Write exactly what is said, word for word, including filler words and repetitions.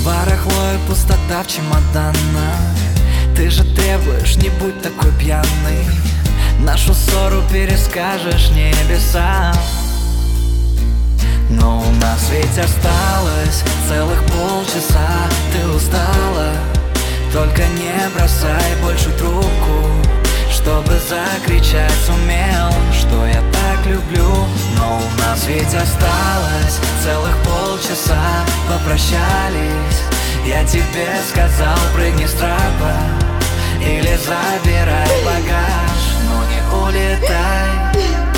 барахло и пустота в чемоданах. Ты же требуешь, не будь такой пьяный. Нашу ссору перескажешь небесам. Но у нас ведь осталось целых полчаса. Ты устала, только не бросай больше трубку, чтобы закричать сумел, что я так люблю. Но у нас ведь осталось целых полчаса. Попрощались, я тебе сказал, прыгни с трапа или забирай багаж, но не улетай.